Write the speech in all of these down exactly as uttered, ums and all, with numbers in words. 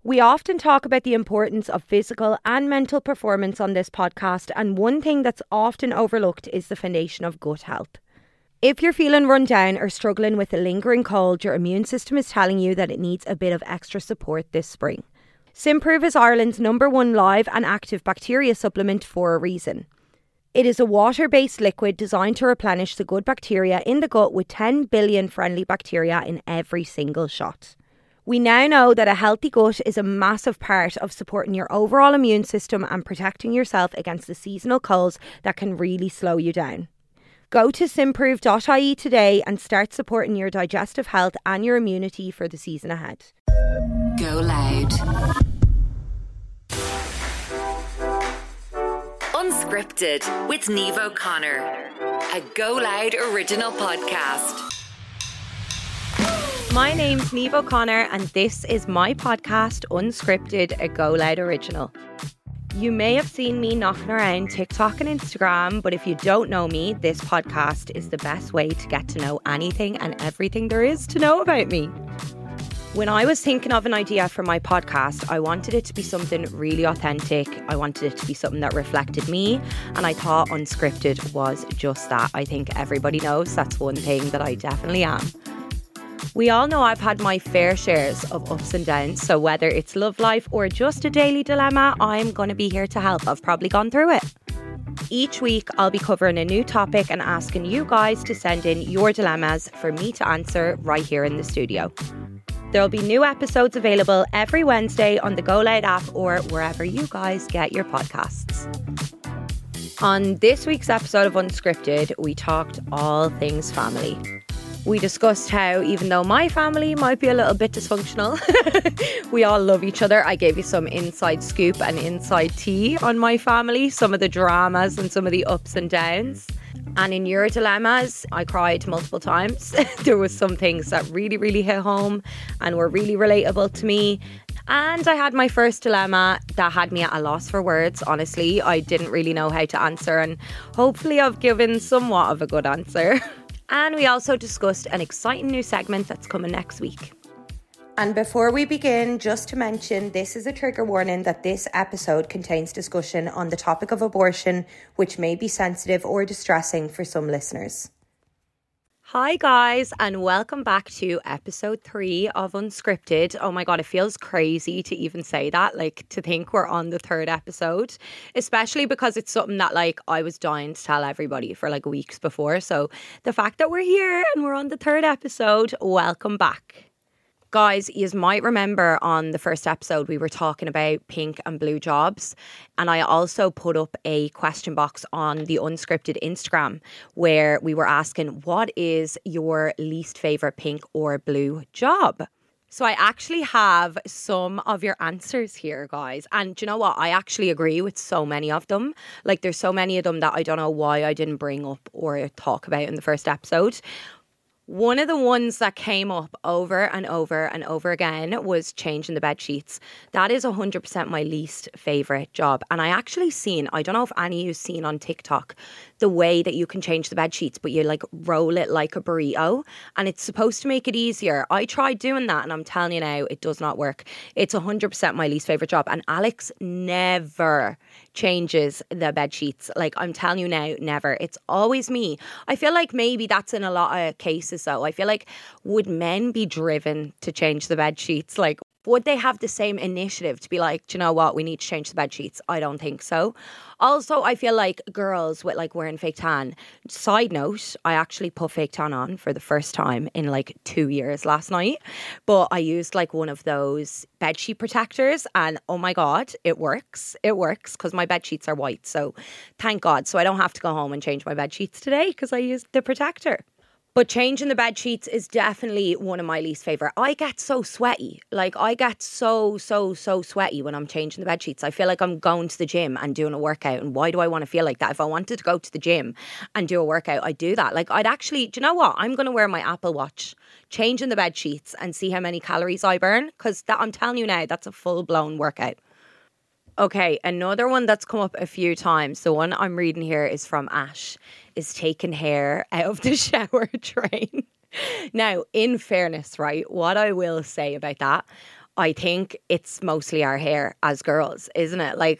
We often talk about the importance of physical and mental performance on this podcast, and one thing that's often overlooked is the foundation of gut health. If you're feeling run down or struggling with a lingering cold, your immune system is telling you that it needs a bit of extra support this spring. Symprove is Ireland's number one live and active bacteria supplement for a reason. It is a water-based liquid designed to replenish the good bacteria in the gut with ten billion friendly bacteria in every single shot. We now know that a healthy gut is a massive part of supporting your overall immune system and protecting yourself against the seasonal colds that can really slow you down. Go to symprove dot I E today and start supporting your digestive health and your immunity for the season ahead. Go Loud. Unscripted with Niamh O'Connor, a Go Loud original podcast. My name's Niamh O'Connor and this is my podcast, Unscripted, a Go Loud original. You may have seen me knocking around TikTok and Instagram, but if you don't know me, this podcast is the best way to get to know anything and everything there is to know about me. When I was thinking of an idea for my podcast, I wanted it to be something really authentic. I wanted it to be something that reflected me, and I thought Unscripted was just that. I think everybody knows that's one thing that I definitely am. We all know I've had my fair shares of ups and downs, so whether it's love life or just a daily dilemma, I'm going to be here to help. I've probably gone through it. Each week, I'll be covering a new topic and asking you guys to send in your dilemmas for me to answer right here in the studio. There'll be new episodes available every Wednesday on the Go Loud app or wherever you guys get your podcasts. On this week's episode of Unscripted, we talked all things family. We discussed how even though my family might be a little bit dysfunctional, we all love each other. I gave you some inside scoop and inside tea on my family, some of the dramas and some of the ups and downs. And in your dilemmas, I cried multiple times. There was some things that really, really hit home and were really relatable to me. And I had my first dilemma that had me at a loss for words. Honestly, I didn't really know how to answer, and hopefully I've given somewhat of a good answer. And we also discussed an exciting new segment that's coming next week. And before we begin, just to mention, this is a trigger warning that this episode contains discussion on the topic of abortion, which may be sensitive or distressing for some listeners. Hi guys, and welcome back to episode three of Unscripted. Oh my god, it feels crazy to even say that, like to think we're on the third episode, especially because it's something that like I was dying to tell everybody for like weeks before. So the fact that we're here and we're on the third episode, welcome back. Guys, you might remember on the first episode we were talking about pink and blue jobs, and I also put up a question box on the Unscripted Instagram where we were asking, what is your least favourite pink or blue job? So I actually have some of your answers here, guys. And do you know what? I actually agree with so many of them. Like there's so many of them that I don't know why I didn't bring up or talk about in the first episode. One of the ones that came up over and over and over again was changing the bed sheets. That is one hundred percent my least favourite job. And I actually seen, I don't know if any of you've seen on TikTok, the way that you can change the bed sheets, but you like roll it like a burrito and it's supposed to make it easier. I tried doing that and I'm telling you now, it does not work. It's one hundred percent my least favourite job. And Alex never changes the bed sheets. Like I'm telling you now, never. It's always me. I feel like maybe that's in a lot of cases though. I feel like would men be driven to change the bed sheets? Like would they have the same initiative to be like, do you know what, we need to change the bed sheets? I don't think so. Also, I feel like girls with like wearing fake tan. Side note, I actually put fake tan on for the first time in like two years last night. But I used like one of those bedsheet protectors and oh my God, it works. It works because my bed sheets are white. So thank God. So I don't have to go home and change my bed sheets today because I used the protector. But changing the bed sheets is definitely one of my least favourite. I get so sweaty. Like, I get so, so, so sweaty when I'm changing the bed sheets. I feel like I'm going to the gym and doing a workout. And why do I want to feel like that? If I wanted to go to the gym and do a workout, I'd do that. Like, I'd actually, do you know what? I'm going to wear my Apple Watch, changing the bed sheets and see how many calories I burn. Because that, I'm telling you now, that's a full-blown workout. Okay, another one that's come up a few times, the one I'm reading here is from Ash, is taking hair out of the shower drain. Now, in fairness, right, what I will say about that, I think it's mostly our hair as girls, isn't it? Like,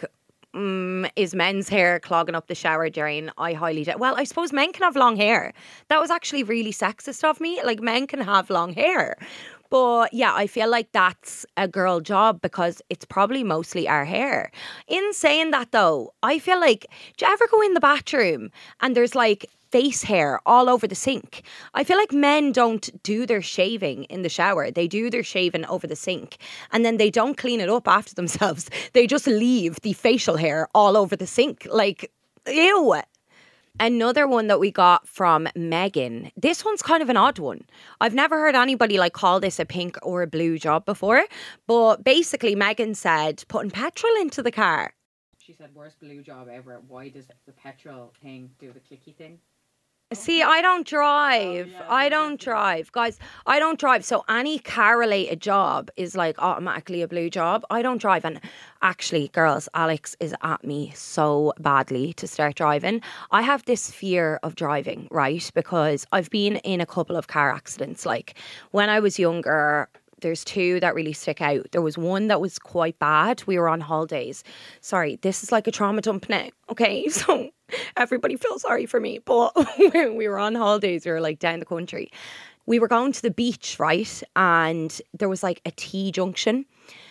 um, is men's hair clogging up the shower drain? I highly doubt. Well, I suppose men can have long hair. That was actually really sexist of me. Like, men can have long hair. But yeah, I feel like that's a girl job because it's probably mostly our hair. In saying that though, I feel like, do you ever go in the bathroom and there's like face hair all over the sink? I feel like men don't do their shaving in the shower. They do their shaving over the sink and then they don't clean it up after themselves. They just leave the facial hair all over the sink. Like, ew. Another one that we got from Megan. This one's kind of an odd one. I've never heard anybody like call this a pink or a blue job before. But basically Megan said putting petrol into the car. She said worst blue job ever. Why does the petrol thing do the clicky thing? See, I don't drive. Oh, yeah, I don't drive. Guys, I don't drive. So any car-related job is like automatically a blue job. I don't drive. And actually, girls, Alex is at me so badly to start driving. I have this fear of driving, right? Because I've been in a couple of car accidents. Like when I was younger, there's two that really stick out. There was one that was quite bad. We were on holidays. Sorry, this is like a trauma dump now. Okay, so everybody feels sorry for me. But we were on holidays. We were like down the country. We were going to the beach, right? And there was like a T junction.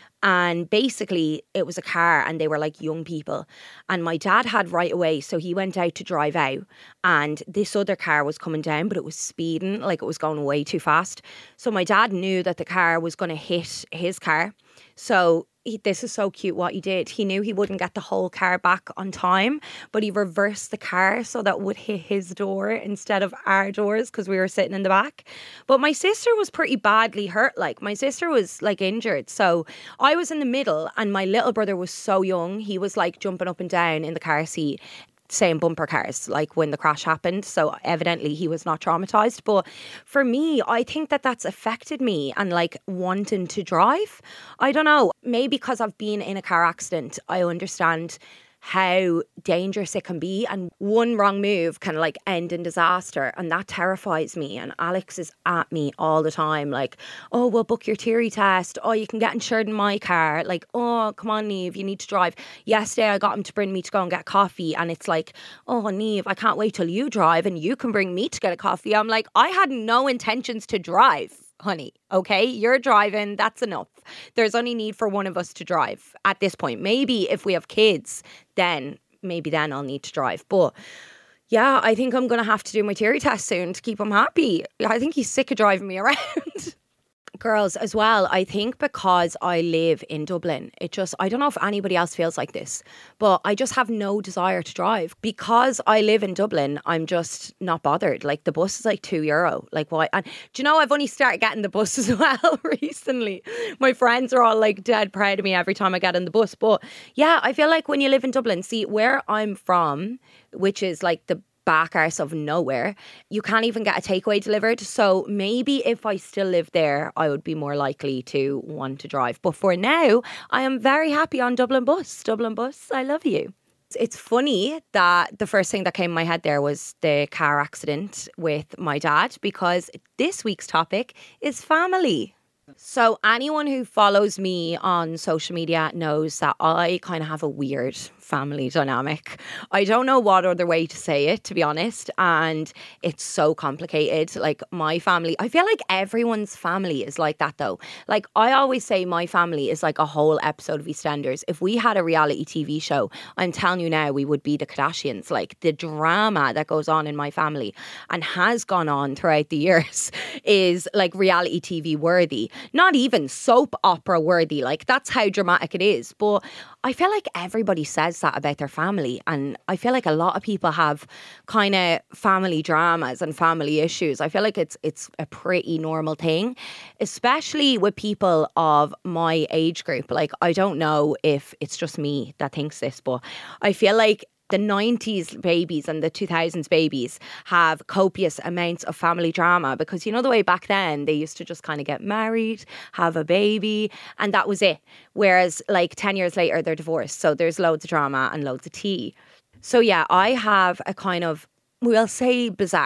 And basically it was a car and they were like young people. And my dad had right away. So he went out to drive out and this other car was coming down, but it was speeding, like it was going way too fast. So my dad knew that the car was going to hit his car. So he, this is so cute what he did. He knew he wouldn't get the whole car back on time, but he reversed the car so that would hit his door instead of our doors because we were sitting in the back. But my sister was pretty badly hurt. Like my sister was like injured. So I was in the middle and my little brother was so young. He was like jumping up and down in the car seat, saying bumper cars, like when the crash happened. So evidently he was not traumatized. But for me, I think that that's affected me and like wanting to drive. I don't know, maybe because I've been in a car accident, I understand how dangerous it can be and one wrong move can like end in disaster, and that terrifies me. And Alex is at me all the time like, oh, we'll book your theory test, oh, you can get insured in my car, like, oh, come on Niamh, you need to drive. Yesterday I got him to bring me to go and get coffee and it's like, oh Niamh, I can't wait till you drive and you can bring me to get a coffee. I'm like, I had no intentions to drive, honey, okay? You're driving, that's enough. There's only need for one of us to drive at this point. Maybe if we have kids, then maybe then I'll need to drive. But yeah, I think I'm going to have to do my theory test soon to keep him happy. I think he's sick of driving me around. Girls as well, I think because I live in Dublin, it just, I don't know if anybody else feels like this, but I just have no desire to drive. Because I live in Dublin, I'm just not bothered. Like the bus is like two euro. Like why? And do you know, I've only started getting the bus as well recently. My friends are all like dead proud of me every time I get in the bus. But yeah, I feel like when you live in Dublin, see where I'm from, which is like the back arse of nowhere, you can't even get a takeaway delivered. So maybe if I still live there, I would be more likely to want to drive. But for now, I am very happy on Dublin Bus. Dublin Bus, I love you. It's funny that the first thing that came in my head there was the car accident with my dad, because this week's topic is family. So anyone who follows me on social media knows that I kind of have a weird family dynamic. I don't know what other way to say it, to be honest. And it's so complicated. Like my family, I feel like everyone's family is like that though. Like I always say my family is like a whole episode of EastEnders. If we had a reality T V show, I'm telling you now, we would be the Kardashians. Like the drama that goes on in my family and has gone on throughout the years is like reality T V worthy. Not even soap opera worthy. Like that's how dramatic it is. But I feel like everybody says that about their family, and I feel like a lot of people have kind of family dramas and family issues. I feel like it's it's a pretty normal thing, especially with people of my age group. Like I don't know if it's just me that thinks this, but I feel like the nineties babies and the two thousands babies have copious amounts of family drama, because you know the way back then they used to just kind of get married, have a baby, and that was it. Whereas like ten years later they're divorced, so there's loads of drama and loads of tea. So yeah, I have a kind of, we'll say, bizarre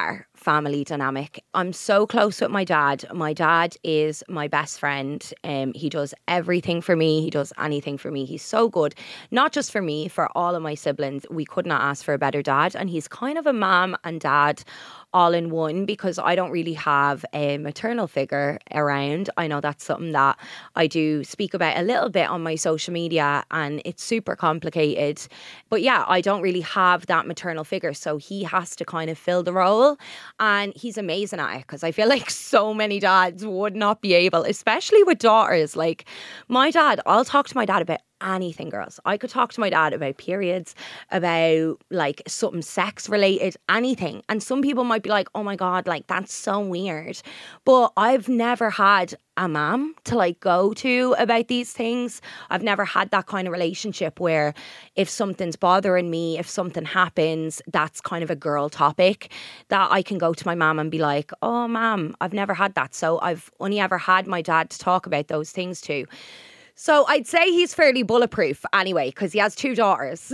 family dynamic. I'm so close with my dad. My dad is my best friend. Um, he does everything for me. He does anything for me. He's so good. Not just for me, for all of my siblings. We could not ask for a better dad. And he's kind of a mom and dad all in one, because I don't really have a maternal figure around. I know that's something that I do speak about a little bit on my social media, and it's super complicated. But yeah, I don't really have that maternal figure, so he has to kind of fill the role, and he's amazing at it, because I feel like so many dads would not be able, especially with daughters. Like my dad, I'll talk to my dad about anything, girls. I could talk to my dad about periods, about like something sex related, anything. And some people might be like, oh my God, like that's so weird. But I've never had a mom to like go to about these things. I've never had that kind of relationship where if something's bothering me, if something happens, that's kind of a girl topic that I can go to my mom and be like, oh mom, I've never had that. So I've only ever had my dad to talk about those things to. So I'd say he's fairly bulletproof anyway, because he has two daughters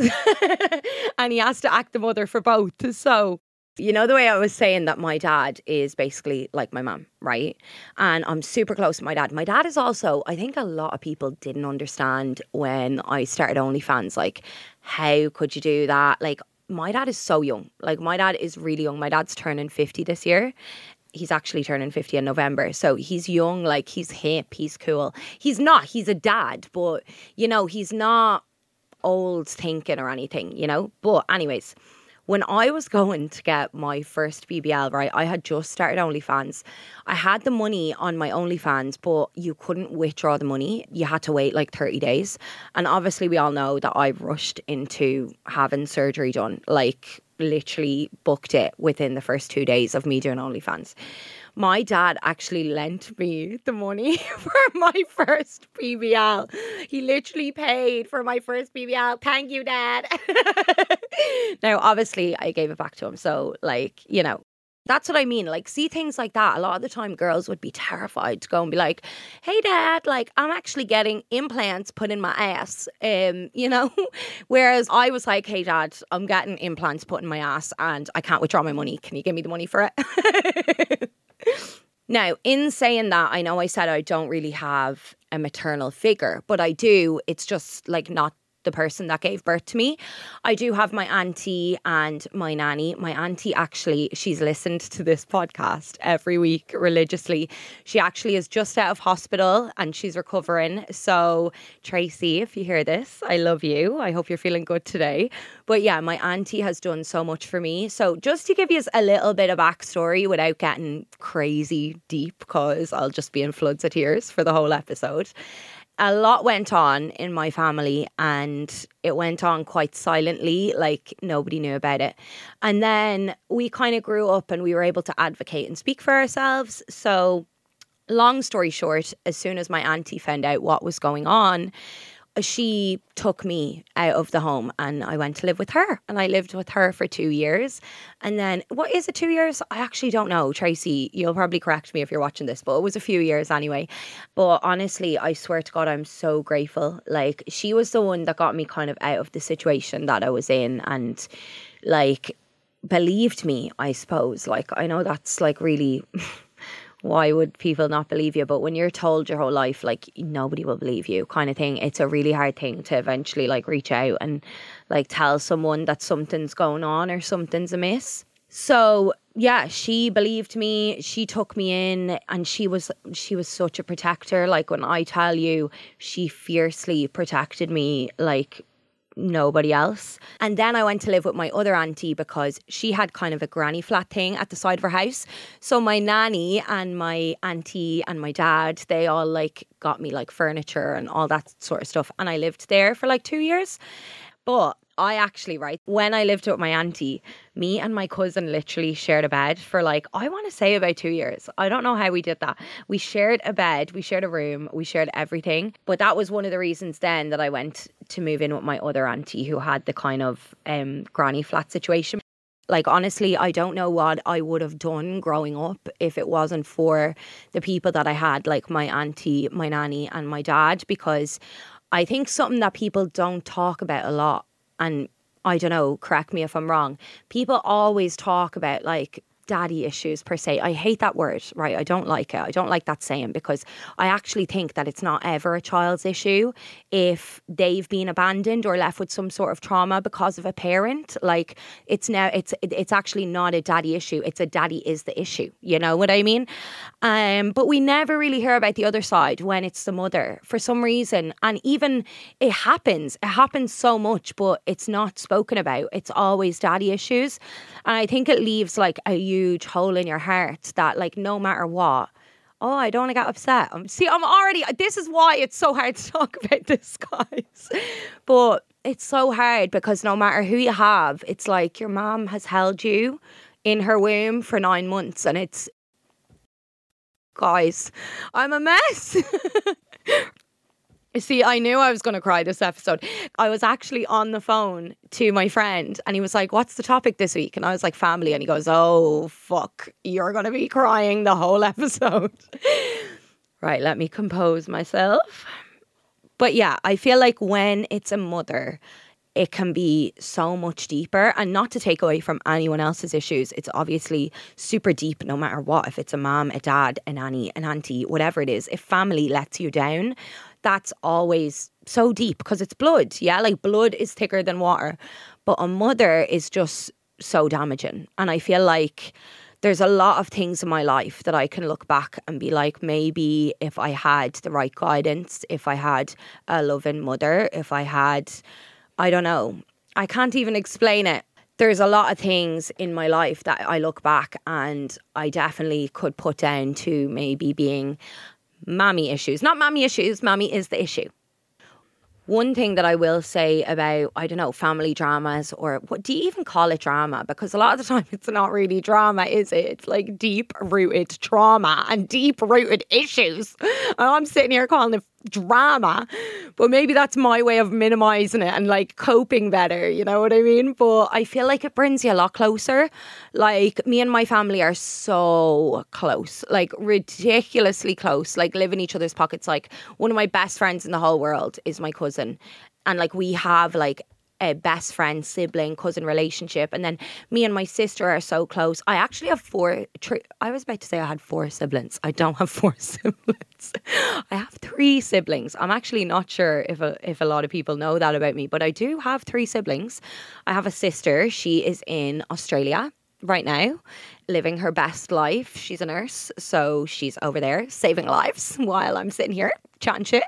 and he has to act the mother for both. So, you know, the way I was saying that my dad is basically like my mum, right? And I'm super close to my dad. My dad is also, I think a lot of people didn't understand when I started OnlyFans, like, how could you do that? Like, my dad is so young. Like, my dad is really young. My dad's turning fifty this year. He's actually turning fifty in November. So he's young, like he's hip, he's cool. He's not, he's a dad, but you know, he's not old thinking or anything, you know? But anyways, when I was going to get my first B B L, right, I had just started OnlyFans. I had the money on my OnlyFans, but you couldn't withdraw the money. You had to wait like thirty days. And obviously we all know that I rushed into having surgery done, like literally booked it within the first two days of me doing OnlyFans. My dad actually lent me the money for my first B B L. He literally paid for my first B B L. Thank you, Dad. Now, obviously, I gave it back to him. So, like, you know, that's what I mean. Like, see things like that. A lot of the time, girls would be terrified to go and be like, hey, Dad, like, I'm actually getting implants put in my ass. Um, you know, whereas I was like, hey, Dad, I'm getting implants put in my ass and I can't withdraw my money. Can you give me the money for it? Now, in saying that, I know I said I don't really have a maternal figure, but I do. It's just like not the person that gave birth to me. I do have my auntie and my nanny. My auntie actually, she's listened to this podcast every week religiously. She actually is just out of hospital and she's recovering. So Tracy, if you hear this, I love you. I hope you're feeling good today. But yeah, my auntie has done so much for me. So just to give you a little bit of backstory without getting crazy deep, because I'll just be in floods of tears for the whole episode. A lot went on in my family and it went on quite silently, like nobody knew about it. And then we kind of grew up and we were able to advocate and speak for ourselves. So long story short, as soon as my auntie found out what was going on, she took me out of the home and I went to live with her, and I lived with her for two years. And then, what is it, two years? I actually don't know. Tracy, you'll probably correct me if you're watching this, but it was a few years anyway. But honestly, I swear to God, I'm so grateful. Like, she was the one that got me kind of out of the situation that I was in and like believed me, I suppose. Like, I know that's like really... why would people not believe you? But when you're told your whole life, like, nobody will believe you kind of thing, it's a really hard thing to eventually like reach out and like tell someone that something's going on or something's amiss. So yeah, she believed me. She took me in and she was she was such a protector. Like, when I tell you, she fiercely protected me like nobody else. And then I went to live with my other auntie because she had kind of a granny flat thing at the side of her house. So my nanny and my auntie and my dad, they all like got me like furniture and all that sort of stuff. And I lived there for like two years. But I actually, right, when I lived with my auntie, me and my cousin literally shared a bed for like, I want to say about two years. I don't know how we did that. We shared a bed, we shared a room, we shared everything. But that was one of the reasons then that I went to move in with my other auntie who had the kind of um, granny flat situation. Like, honestly, I don't know what I would have done growing up if it wasn't for the people that I had, like my auntie, my nanny and my dad, because I think something that people don't talk about a lot, and I don't know, correct me if I'm wrong, people always talk about like daddy issues per se. I hate that word, right? I don't like it. I don't like that saying because I actually think that it's not ever a child's issue if they've been abandoned or left with some sort of trauma because of a parent. Like it's now, it's it's actually not a daddy issue. It's a daddy is the issue. You know what I mean? Um, but we never really hear about the other side when it's the mother for some reason. And even it happens. It happens so much, but it's not spoken about. It's always daddy issues. And I think it leaves like a huge hole in your heart that like no matter what, oh, I don't want to get upset. I'm, see, I'm already, this is why it's so hard to talk about this, guys. But it's so hard because no matter who you have, it's like your mom has held you in her womb for nine months and it's, guys, I'm a mess. See, I knew I was going to cry this episode. I was actually on the phone to my friend and he was like, what's the topic this week? And I was like, family. And he goes, oh, fuck, you're going to be crying the whole episode. Right, let me compose myself. But yeah, I feel like when it's a mother, it can be so much deeper, and not to take away from anyone else's issues. It's obviously super deep no matter what. If it's a mom, a dad, a nanny, an auntie, whatever it is, if family lets you down, that's always so deep because it's blood. Yeah, like blood is thicker than water. But a mother is just so damaging. And I feel like there's a lot of things in my life that I can look back and be like, maybe if I had the right guidance, if I had a loving mother, if I had, I don't know, I can't even explain it. There's a lot of things in my life that I look back and I definitely could put down to maybe being mommy issues. Not mommy issues, mommy is the issue. One thing that I will say about, I don't know, family dramas, or what do you even call it drama? Because a lot of the time it's not really drama, is it? It's like deep-rooted trauma and deep-rooted issues. And I'm sitting here calling it drama, but maybe that's my way of minimizing it and like coping better, you know what I mean? But I feel like it brings you a lot closer. Like me and my family are so close, like ridiculously close, like live in each other's pockets. Like one of my best friends in the whole world is my cousin, and like we have like a best friend, sibling, cousin relationship. And then me and my sister are so close. I actually have four, three, I was about to say I had four siblings. I don't have four siblings. I have three siblings. I'm actually not sure if a, if a lot of people know that about me, but I do have three siblings. I have a sister. She is in Australia right now, living her best life. She's a nurse, so she's over there saving lives while I'm sitting here chatting shit.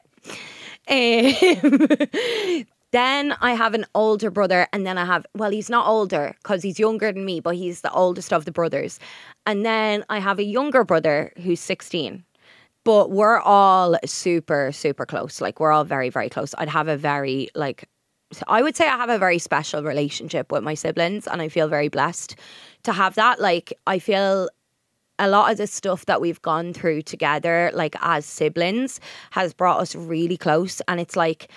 Um, Then I have an older brother, and then I have, well, he's not older because he's younger than me, but he's the oldest of the brothers. And then I have a younger brother who's sixteen. But we're all super, super close. Like, we're all very, very close. I'd have a very, like, I would say I have a very special relationship with my siblings, and I feel very blessed to have that. Like, I feel a lot of the stuff that we've gone through together, like, as siblings, has brought us really close. And it's like,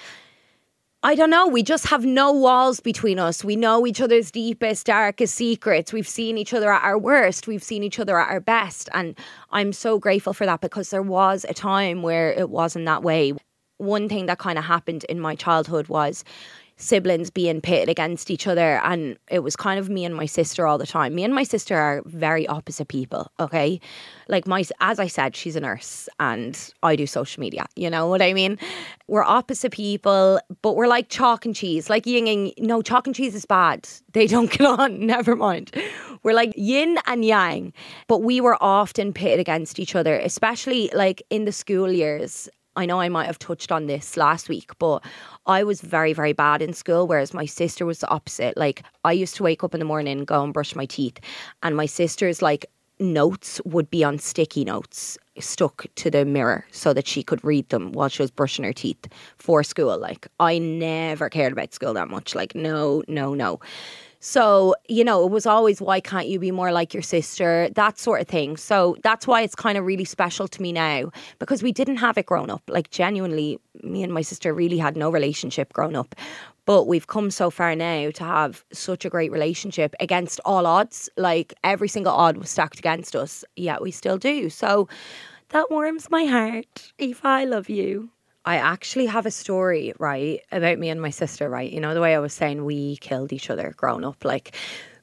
I don't know, we just have no walls between us. We know each other's deepest, darkest secrets. We've seen each other at our worst. We've seen each other at our best. And I'm so grateful for that, because there was a time where it wasn't that way. One thing that kind of happened in my childhood was siblings being pitted against each other, and it was kind of me and my sister all the time. Me and my sister are very opposite people, okay? Like, my, as I said, she's a nurse and I do social media, you know what I mean? We're opposite people, but we're like chalk and cheese, like yin and, no, chalk and cheese is bad. They don't get on, never mind. We're like yin and yang, but we were often pitted against each other, especially like in the school years. I know I might have touched on this last week, but I was very, very bad in school, whereas my sister was the opposite. Like, I used to wake up in the morning, go and brush my teeth, and my sister's like notes would be on sticky notes stuck to the mirror so that she could read them while she was brushing her teeth for school. Like, I never cared about school that much. Like, no, no, no. So, you know, it was always, why can't you be more like your sister? That sort of thing. So that's why it's kind of really special to me now, because we didn't have it growing up. Like, genuinely, me and my sister really had no relationship growing up. But we've come so far now to have such a great relationship against all odds. Like, every single odd was stacked against us. Yet we still do. So that warms my heart. Aoife, I love you. I actually have a story, right, about me and my sister, right? You know, the way I was saying we killed each other growing up. Like,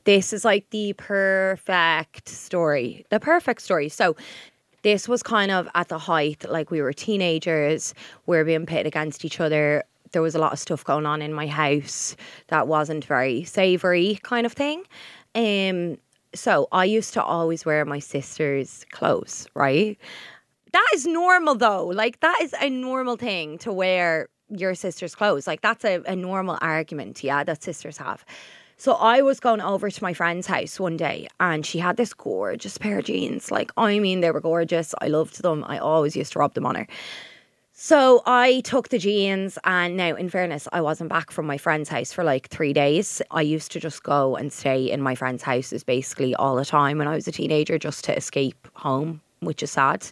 This is like the perfect story. The perfect story. So this was kind of at the height, like we were teenagers, we were being pitted against each other. There was a lot of stuff going on in my house that wasn't very savoury kind of thing. Um, so I used to always wear my sister's clothes, right? That is normal though. Like that is a normal thing to wear your sister's clothes. Like that's a, a normal argument, yeah, that sisters have. So I was going over to my friend's house one day and she had this gorgeous pair of jeans. Like, I mean, they were gorgeous. I loved them. I always used to rub them on her. So I took the jeans and now, in fairness, I wasn't back from my friend's house for like three days. I used to just go and stay in my friend's houses basically all the time when I was a teenager just to escape home, which is sad.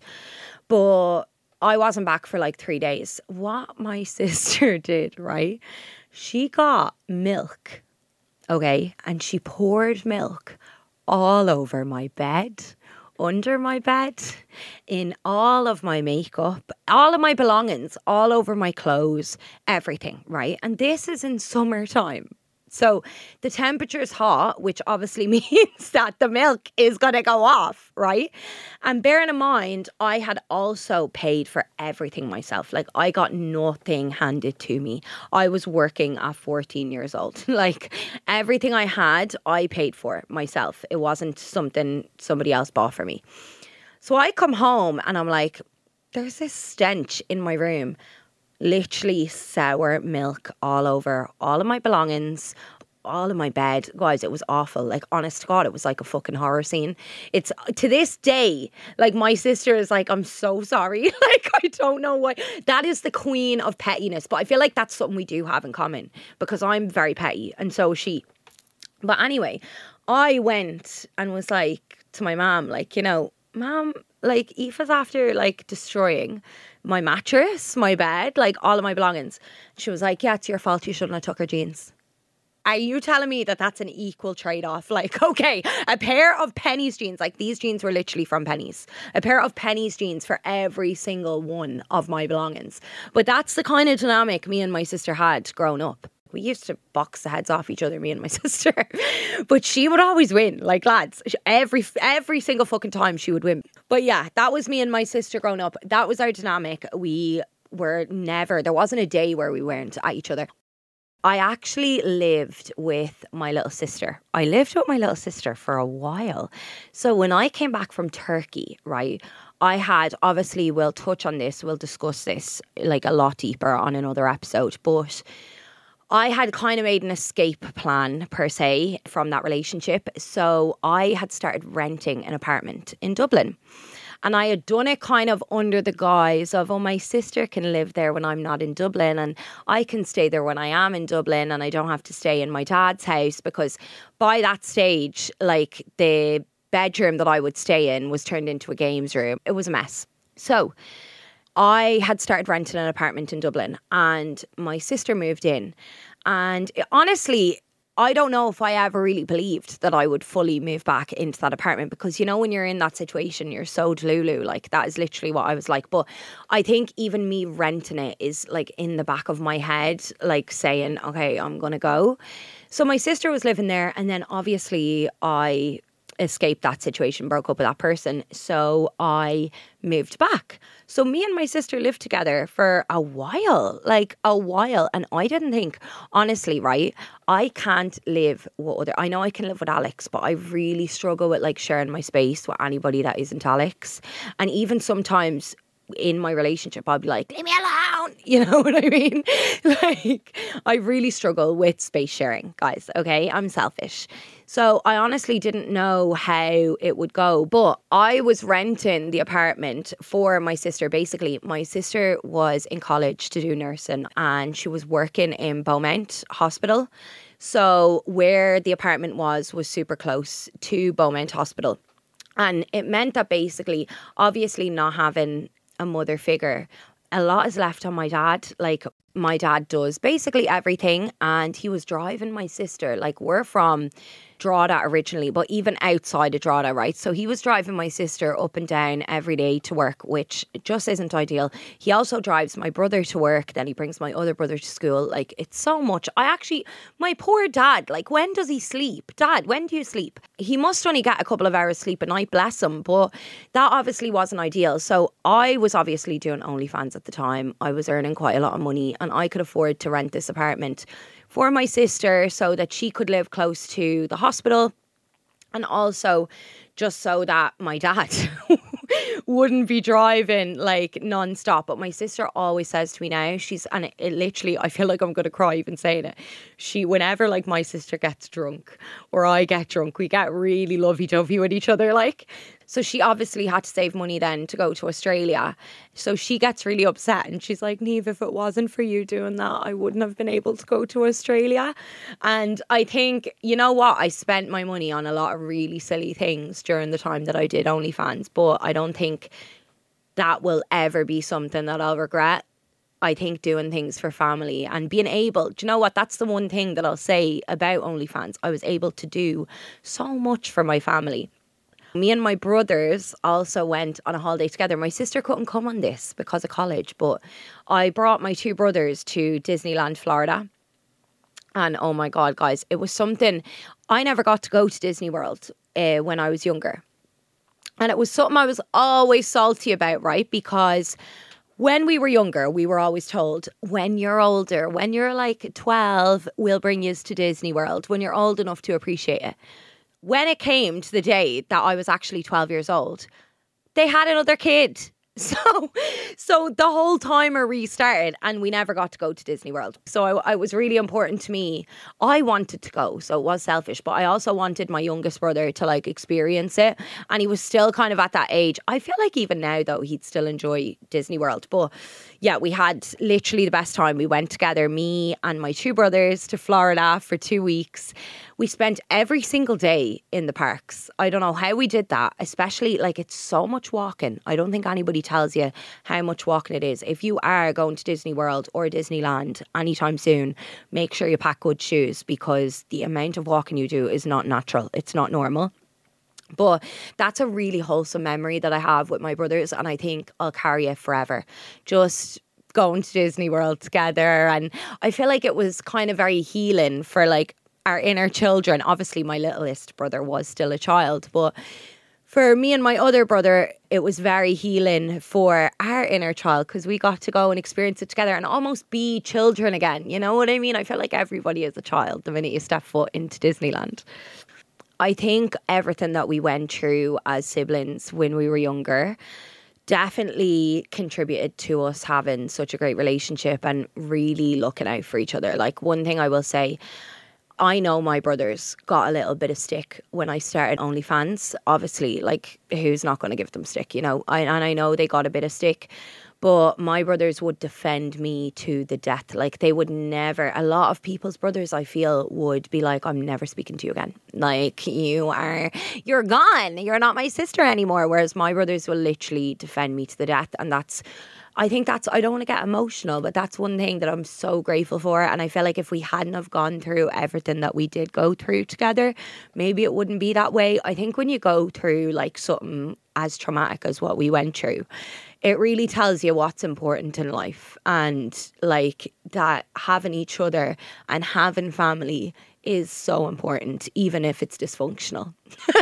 But I wasn't back for like three days. What my sister did, right? She got milk. Okay, and she poured milk all over my bed, under my bed, in all of my makeup, all of my belongings, all over my clothes, everything, right? And this is in summertime. So the temperature is hot, which obviously means that the milk is going to go off, right? And bearing in mind, I had also paid for everything myself. Like I got nothing handed to me. I was working at fourteen years old. Like everything I had, I paid for myself. It wasn't something somebody else bought for me. So I come home and I'm like, there's this stench in my room. Literally sour milk all over all of my belongings, all of my bed. Guys, it was awful. Like, honest to God, it was like a fucking horror scene. It's, to this day, like, my sister is like, I'm so sorry. Like, I don't know why. That is the queen of pettiness. But I feel like that's something we do have in common because I'm very petty and so is she. But anyway, I went and was like to my mom, like, you know, Mom, like, Aoife's after, like, destroying my mattress, my bed, like, all of my belongings. She was like, yeah, it's your fault. You shouldn't have took her jeans. Are you telling me that that's an equal trade-off? Like, okay, a pair of Penneys jeans, like these jeans were literally from Penneys. A pair of Penneys jeans for every single one of my belongings. But that's the kind of dynamic me and my sister had growing up. We used to box the heads off each other, me and my sister. But she would always win, like lads. Every every single fucking time she would win. But yeah, that was me and my sister growing up. That was our dynamic. We were never, there wasn't a day where we weren't at each other. I actually lived with my little sister. I lived with my little sister for a while. So when I came back from Turkey, right, I had, obviously we'll touch on this, we'll discuss this like a lot deeper on another episode, but I had kind of made an escape plan per se from that relationship. So I had started renting an apartment in Dublin. And I had done it kind of under the guise of, oh, my sister can live there when I'm not in Dublin and I can stay there when I am in Dublin and I don't have to stay in my dad's house, because by that stage, like, the bedroom that I would stay in was turned into a games room. It was a mess. So I had started renting an apartment in Dublin and my sister moved in. And it, honestly, I don't know if I ever really believed that I would fully move back into that apartment, because, you know, when you're in that situation, you're so delulu. Like, that is literally what I was like. But I think even me renting it is like in the back of my head, like saying, okay, I'm going to go. So my sister was living there. And then obviously I escaped that situation, broke up with that person. So I moved back. So me and my sister lived together for a while, like a while. And I didn't think, honestly, right, I can't live with other, I know I can live with Alex, but I really struggle with like sharing my space with anybody that isn't Alex. And even sometimes in my relationship, I'll be like, leave me alone. You know what I mean? Like, I really struggle with space sharing, guys. Okay, I'm selfish. So I honestly didn't know how it would go, but I was renting the apartment for my sister. Basically, my sister was in college to do nursing and she was working in Beaumont Hospital. So where the apartment was, was super close to Beaumont Hospital. And it meant that basically, obviously not having a mother figure, a lot is left on my dad. Like, my dad does basically everything, and he was driving my sister. Like, we're from Drogheda originally, but even outside of Drogheda, right? So he was driving my sister up and down every day to work, which just isn't ideal. He also drives my brother to work, then he brings my other brother to school. Like, it's so much. I actually, my poor dad, like, when does he sleep? Dad, when do you sleep? He must only get a couple of hours sleep a night, bless him, but that obviously wasn't ideal. So I was obviously doing OnlyFans at the time. I was earning quite a lot of money and I could afford to rent this apartment for my sister so that she could live close to the hospital, and also just so that my dad wouldn't be driving like non-stop. But my sister always says to me now, she's, and it, it literally, I feel like I'm going to cry even saying it. She, whenever like my sister gets drunk or I get drunk, we get really lovey-dovey with each other, like. So she obviously had to save money then to go to Australia. So she gets really upset and she's like, Niamh, if it wasn't for you doing that, I wouldn't have been able to go to Australia. And I think, you know what? I spent my money on a lot of really silly things during the time that I did OnlyFans, but I don't think that will ever be something that I'll regret. I think doing things for family and being able, do you know what? That's the one thing that I'll say about OnlyFans. I was able to do so much for my family. Me and my brothers also went on a holiday together. My sister couldn't come on this because of college, but I brought my two brothers to Disneyland, Florida. And oh my God, guys, it was something. I never got to go to Disney World uh, when I was younger. And it was something I was always salty about, right? Because when we were younger, we were always told, when you're older, when you're like twelve, we'll bring you to Disney World, when you're old enough to appreciate it. When it came to the day that I was actually twelve years old, they had another kid. So so the whole timer restarted and we never got to go to Disney World. So I, I was really important to me. I wanted to go, so it was selfish, but I also wanted my youngest brother to like experience it. And he was still kind of at that age. I feel like even now though, he'd still enjoy Disney World. But yeah, we had literally the best time. We went together, me and my two brothers, to Florida for two weeks. We spent every single day in the parks. I don't know how we did that, especially like it's so much walking. I don't think anybody tells you how much walking it is. If you are going to Disney World or Disneyland anytime soon, make sure you pack good shoes because the amount of walking you do is not natural. It's not normal. But that's a really wholesome memory that I have with my brothers, and I think I'll carry it forever. Just going to Disney World together, and I feel like it was kind of very healing for like our inner children. Obviously, my littlest brother was still a child, but for me and my other brother, it was very healing for our inner child because we got to go and experience it together and almost be children again. You know what I mean? I feel like everybody is a child the minute you step foot into Disneyland. I think everything that we went through as siblings when we were younger definitely contributed to us having such a great relationship and really looking out for each other. Like, one thing I will say, I know my brothers got a little bit of stick when I started OnlyFans. Obviously, like, who's not going to give them stick, you know? I, and I know they got a bit of stick, but my brothers would defend me to the death. Like, they would never, a lot of people's brothers, I feel, would be like, I'm never speaking to you again. Like, you are, you're gone. You're not my sister anymore. Whereas my brothers will literally defend me to the death. And that's, I think that's, I don't want to get emotional, but that's one thing that I'm so grateful for. And I feel like if we hadn't have gone through everything that we did go through together, maybe it wouldn't be that way. I think when you go through like something as traumatic as what we went through, it really tells you what's important in life, and like that having each other and having family is so important, even if it's dysfunctional.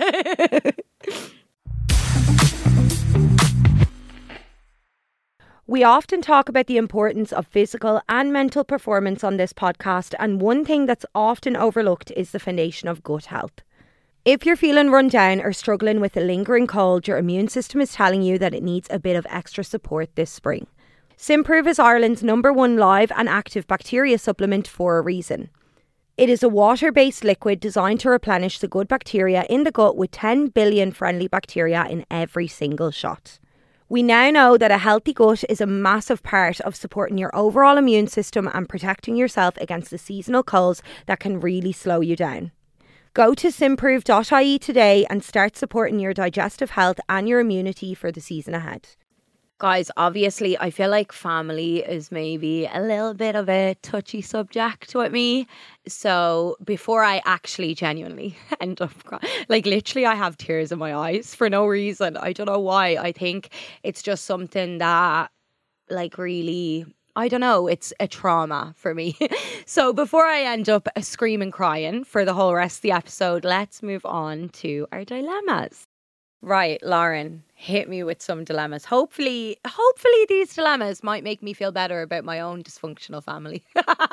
We often talk about the importance of physical and mental performance on this podcast, and one thing that's often overlooked is the foundation of gut health. If you're feeling run down or struggling with a lingering cold, your immune system is telling you that it needs a bit of extra support this spring. Simprove is Ireland's number one live and active bacteria supplement for a reason. It is a water-based liquid designed to replenish the good bacteria in the gut with ten billion friendly bacteria in every single shot. We now know that a healthy gut is a massive part of supporting your overall immune system and protecting yourself against the seasonal colds that can really slow you down. Go to simprove dot I E today and start supporting your digestive health and your immunity for the season ahead. Guys, obviously, I feel like family is maybe a little bit of a touchy subject with me. So before I actually genuinely end up crying, like literally I have tears in my eyes for no reason. I don't know why. I think it's just something that like really, I don't know, it's a trauma for me. So before I end up screaming crying for the whole rest of the episode, let's move on to our dilemmas. Right, Lauren, hit me with some dilemmas. Hopefully, hopefully these dilemmas might make me feel better about my own dysfunctional family.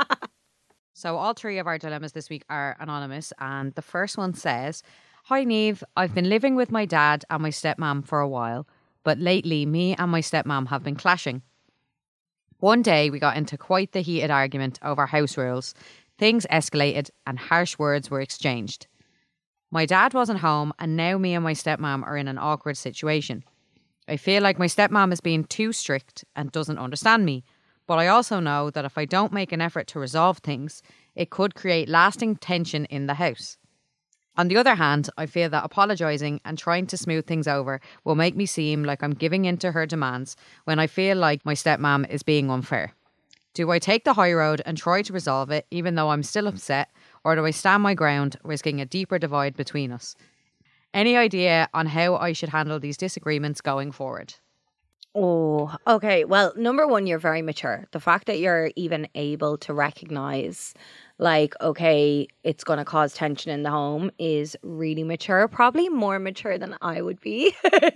So all three of our dilemmas this week are anonymous. And the first one says, "Hi, Niamh. I've been living with my dad and my stepmom for a while, but lately me and my stepmom have been clashing. One day we got into quite the heated argument over house rules. Things escalated and harsh words were exchanged. My dad wasn't home and now me and my stepmom are in an awkward situation. I feel like my stepmom is being too strict and doesn't understand me, but I also know that if I don't make an effort to resolve things, it could create lasting tension in the house. On the other hand, I feel that apologising and trying to smooth things over will make me seem like I'm giving in to her demands when I feel like my stepmom is being unfair. Do I take the high road and try to resolve it even though I'm still upset, or do I stand my ground, risking a deeper divide between us? Any idea on how I should handle these disagreements going forward?" Oh, okay. Well, number one, you're very mature. The fact that you're even able to recognize, like, okay, it's going to cause tension in the home is really mature. Probably more mature than I would be.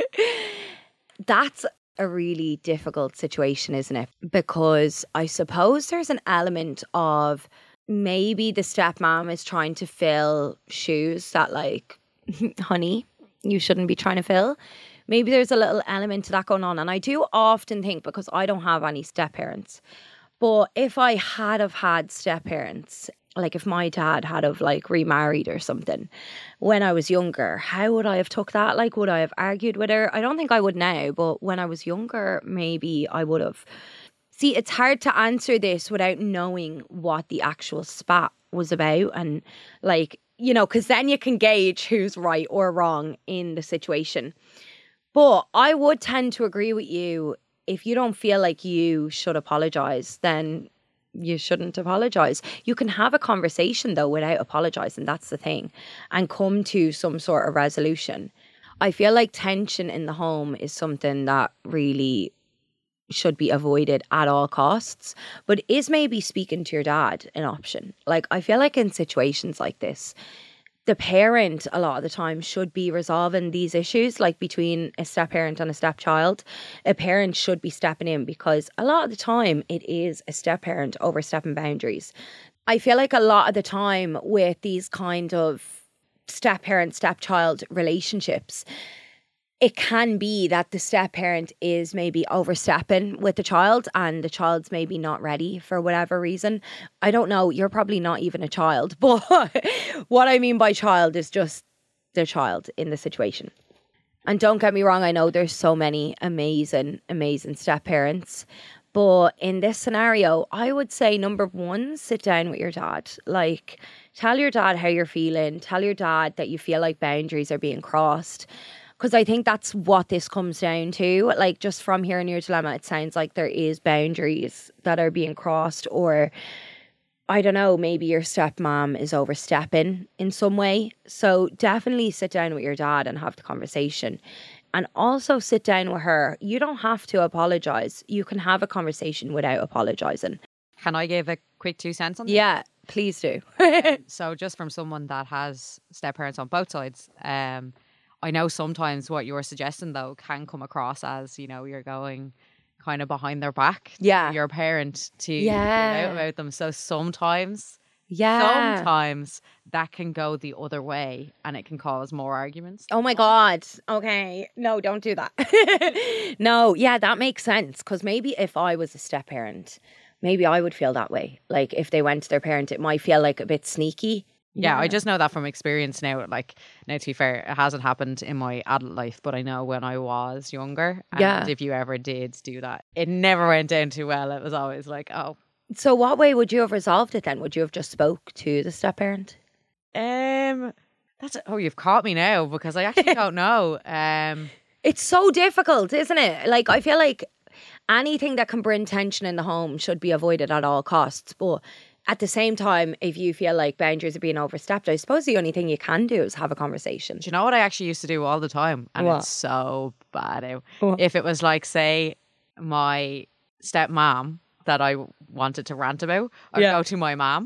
That's a really difficult situation, isn't it? Because I suppose there's an element of maybe the stepmom is trying to fill shoes that, like, honey, you shouldn't be trying to fill. Maybe there's a little element to that going on. And I do often think, because I don't have any step parents, but if I had have had step parents, like if my dad had have like remarried or something when I was younger, how would I have took that? Like, would I have argued with her? I don't think I would now, but when I was younger, maybe I would have. See, it's hard to answer this without knowing what the actual spat was about. And like, you know, because then you can gauge who's right or wrong in the situation. But I would tend to agree with you. If you don't feel like you should apologise, then you shouldn't apologise. You can have a conversation, though, without apologising. That's the thing. And come to some sort of resolution. I feel like tension in the home is something that really should be avoided at all costs. But is maybe speaking to your dad an option? Like, I feel like in situations like this, the parent a lot of the time should be resolving these issues, like between a step parent and a stepchild. A parent should be stepping in, because a lot of the time it is a step parent overstepping boundaries. I feel like a lot of the time with these kind of step parent stepchild relationships, it can be that the step parent is maybe overstepping with the child and the child's maybe not ready for whatever reason. I don't know. You're probably not even a child. But what I mean by child is just the child in the situation. And don't get me wrong. I know there's so many amazing, amazing step parents. But in this scenario, I would say number one, sit down with your dad. Like, tell your dad how you're feeling. Tell your dad that you feel like boundaries are being crossed. Because I think that's what this comes down to. Like, just from hearing your dilemma, it sounds like there is boundaries that are being crossed, or I don't know, maybe your stepmom is overstepping in some way. So definitely sit down with your dad and have the conversation. And also sit down with her. You don't have to apologise. You can have a conversation without apologising. Can I give a quick two cents on this? Yeah, please do. So just from someone that has step parents on both sides, um, I know sometimes what you're suggesting, though, can come across as, you know, you're going kind of behind their back Yeah. to your parent to Yeah. get out about them. So sometimes, Yeah. sometimes that can go the other way and it can cause more arguments. Oh my God. Okay. No, don't do that. No, yeah, that makes sense. Because maybe if I was a step parent, maybe I would feel that way. Like if they went to their parent, it might feel like a bit sneaky. Yeah, I just know that from experience now. Like, now to be fair, it hasn't happened in my adult life, but I know when I was younger, and Yeah. if you ever did do that, it never went down too well. It was always like, oh. So what way would you have resolved it then? Would you have just spoke to the step parent? Um, that's oh, you've caught me now, because I actually don't know. Um, It's so difficult, isn't it? Like, I feel like anything that can bring tension in the home should be avoided at all costs. But at the same time, if you feel like boundaries are being overstepped, I suppose the only thing you can do is have a conversation. Do you know what I actually used to do all the time? And What? it's so bad now. What? If it was like, say, my stepmom that I wanted to rant about, I'd Yeah. go to my mom.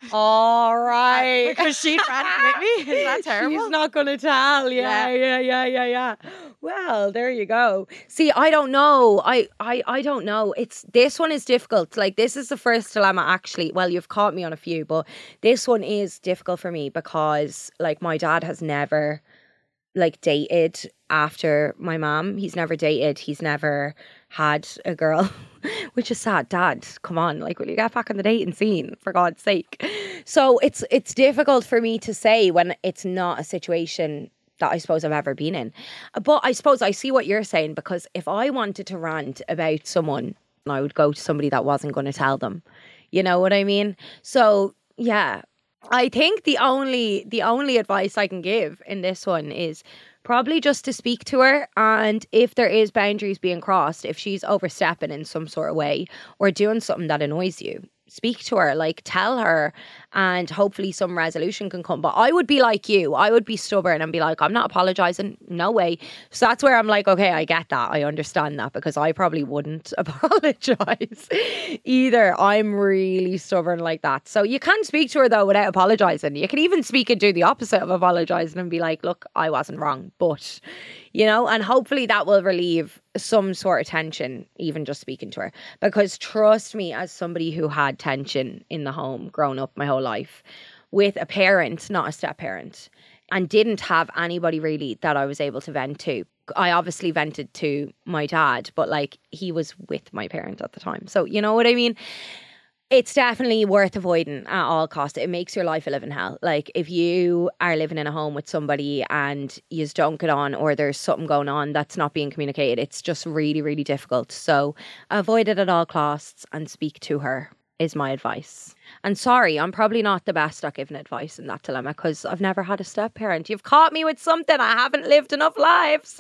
All right. Because she'd rant with me. Is that terrible? She's not going to tell. Yeah, Yeah. yeah, yeah, yeah, yeah. Well, there you go. See, I don't know. I, I, I don't know. It's this one is difficult. Like, this is the first dilemma, actually. Well, you've caught me on a few, but this one is difficult for me because, like, my dad has never, like, dated after my mom. He's never dated. He's never had a girl, which is sad. Dad, come on, like, will you get back on the dating scene, for God's sake? So it's it's difficult for me to say when it's not a situation that I suppose I've ever been in. But I suppose I see what you're saying, because if I wanted to rant about someone, I would go to somebody that wasn't going to tell them. You know what I mean? So yeah, I think the only the only advice I can give in this one is probably just to speak to her, and if there is boundaries being crossed, if she's overstepping in some sort of way or doing something that annoys you, speak to her, like, tell her, and hopefully some resolution can come. But I would be like you. I would be stubborn and be like, I'm not apologising. No way. So that's where I'm like, okay, I get that. I understand that, because I probably wouldn't apologise either. I'm really stubborn like that. So you can speak to her, though, without apologising. You can even speak and do the opposite of apologising and be like, look, I wasn't wrong. But, you know, and hopefully that will relieve some sort of tension, even just speaking to her. Because trust me, as somebody who had tension in the home growing up my whole life with a parent, not a step parent, and didn't have anybody really that I was able to vent to. I obviously vented to my dad, but like, he was with my parent at the time. So you know what I mean? It's definitely worth avoiding at all costs. It makes your life a living hell. Like, if you are living in a home with somebody and you just don't get on, or there's something going on that's not being communicated, it's just really, really difficult. So avoid it at all costs and speak to her is my advice. And sorry, I'm probably not the best at giving advice in that dilemma, because I've never had a step parent. You've caught me with something. I haven't lived enough lives.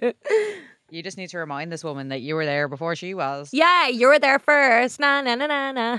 You just need to remind this woman that you were there before she was. Yeah, you were there first. Na na na na na.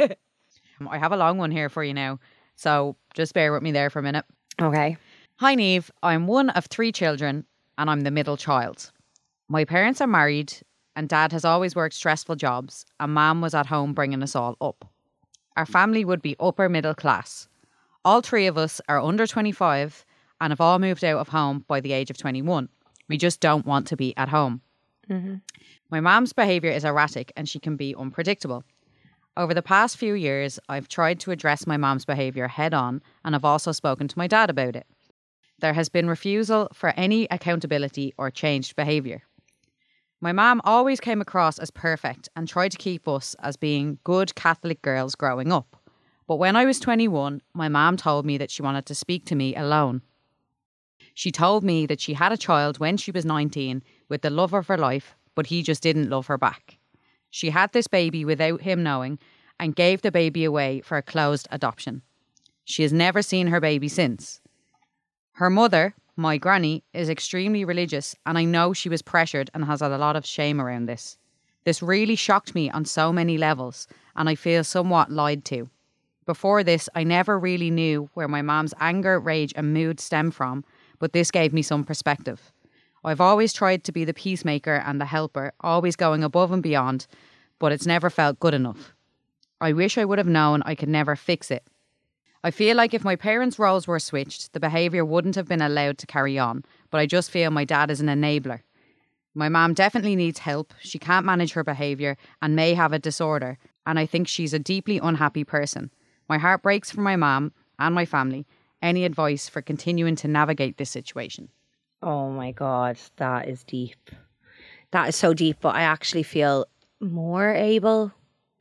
I have a long one here for you now, so just bear with me there for a minute. Okay. Hi Niamh, I'm one of three children and I'm the middle child. My parents are married and Dad has always worked stressful jobs and Mum was at home bringing us all up. Our family would be upper middle class. All three of us are under twenty-five and have all moved out of home by the age of twenty-one. We just don't want to be at home. Mm-hmm. My mum's behaviour is erratic and she can be unpredictable. Over the past few years, I've tried to address my mum's behaviour head on and have also spoken to my dad about it. There has been refusal for any accountability or changed behaviour. My mum always came across as perfect and tried to keep us as being good Catholic girls growing up. But when I was twenty-one, my mum told me that she wanted to speak to me alone. She told me that she had a child when she was nineteen with the love of her life, but he just didn't love her back. She had this baby without him knowing and gave the baby away for a closed adoption. She has never seen her baby since. Her mother, my granny, is extremely religious and I know she was pressured and has had a lot of shame around this. This really shocked me on so many levels and I feel somewhat lied to. Before this, I never really knew where my mum's anger, rage and mood stem from, but this gave me some perspective. I've always tried to be the peacemaker and the helper, always going above and beyond, but it's never felt good enough. I wish I would have known I could never fix it. I feel like if my parents' roles were switched, the behaviour wouldn't have been allowed to carry on, but I just feel my dad is an enabler. My mum definitely needs help. She can't manage her behaviour and may have a disorder, and I think she's a deeply unhappy person. My heart breaks for my mum and my family. Any advice for continuing to navigate this situation? Oh my God, that is deep. That is so deep, but I actually feel more able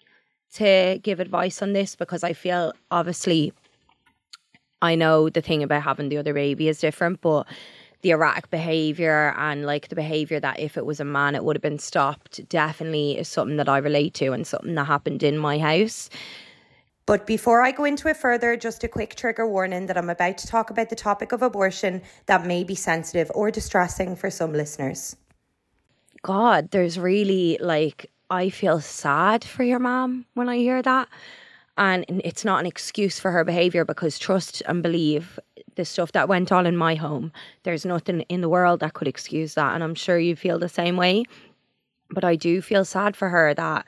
to give advice on this because I feel, obviously, I know the thing about having the other baby is different, but the erratic behaviour and like the behaviour that if it was a man it would have been stopped definitely is something that I relate to and something that happened in my house. But before I go into it further, just a quick trigger warning that I'm about to talk about the topic of abortion that may be sensitive or distressing for some listeners. God, there's really like I feel sad for your mom when I hear that. And it's not an excuse for her behaviour, because trust and believe, the stuff that went on in my home, there's nothing in the world that could excuse that. And I'm sure you feel the same way. But I do feel sad for her that,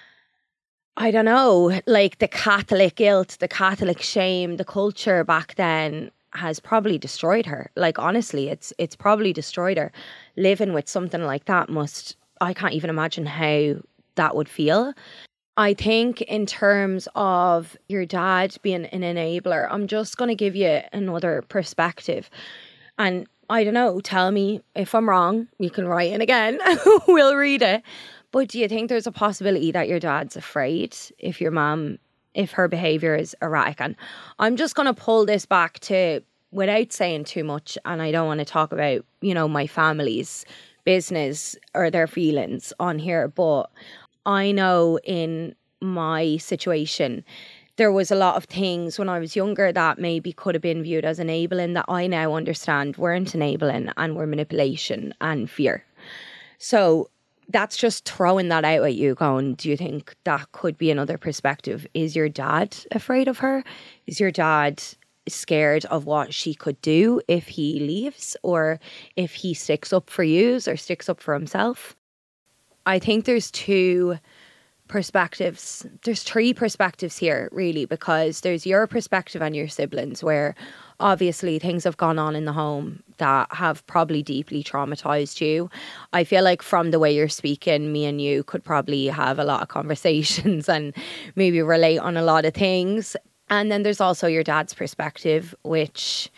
I don't know, like the Catholic guilt, the Catholic shame, the culture back then has probably destroyed her. Like, honestly, it's it's probably destroyed her. Living with something like that must, I can't even imagine how that would feel. I think in terms of your dad being an enabler, I'm just going to give you another perspective. And I don't know, tell me if I'm wrong. You can write in again. We'll read it. But do you think there's a possibility that your dad's afraid if your mum, if her behaviour is erratic? And I'm just going to pull this back to, without saying too much, and I don't want to talk about, you know, my family's business or their feelings on here, but I know in my situation, there was a lot of things when I was younger that maybe could have been viewed as enabling that I now understand weren't enabling and were manipulation and fear. So that's just throwing that out at you, going, do you think that could be another perspective? Is your dad afraid of her? Is your dad scared of what she could do if he leaves, or if he sticks up for you or sticks up for himself? I think there's two perspectives. There's three perspectives here, really, because there's your perspective and your siblings, where obviously things have gone on in the home that have probably deeply traumatized you. I feel like from the way you're speaking, me and you could probably have a lot of conversations and maybe relate on a lot of things. And then there's also your dad's perspective, which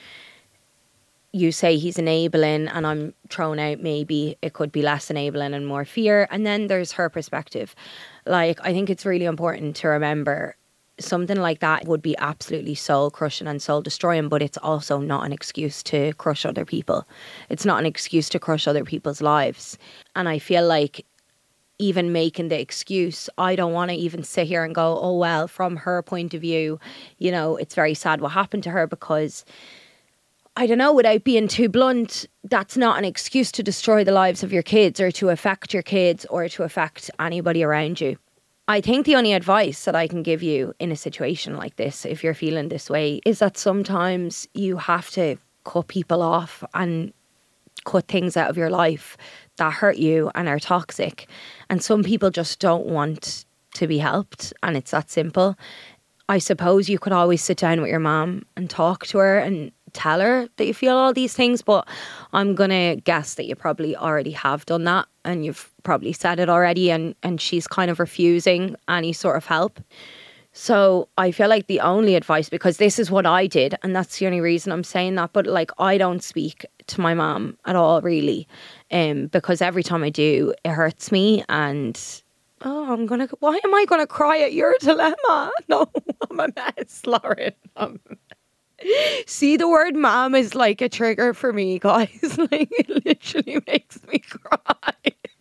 you say he's enabling, and I'm thrown out maybe it could be less enabling and more fear. And then there's her perspective. Like, I think it's really important to remember something like that would be absolutely soul crushing and soul destroying, but it's also not an excuse to crush other people. It's not an excuse to crush other people's lives. And I feel like even making the excuse, I don't want to even sit here and go, oh, well, from her point of view, you know, it's very sad what happened to her, because I don't know, without being too blunt, that's not an excuse to destroy the lives of your kids or to affect your kids or to affect anybody around you. I think the only advice that I can give you in a situation like this, if you're feeling this way, is that sometimes you have to cut people off and cut things out of your life that hurt you and are toxic. And some people just don't want to be helped, and it's that simple. I suppose you could always sit down with your mom and talk to her and tell her that you feel all these things, but I'm gonna guess that you probably already have done that, and you've probably said it already, and and she's kind of refusing any sort of help. So I feel like the only advice, because this is what I did, and that's the only reason I'm saying that, but like, I don't speak to my mom at all, really, um because every time I do, it hurts me. And oh, I'm gonna why am I gonna cry at your dilemma? No, I'm a mess, Lauren. I'm See, the word mom is like a trigger for me, guys. Like, it literally makes me cry.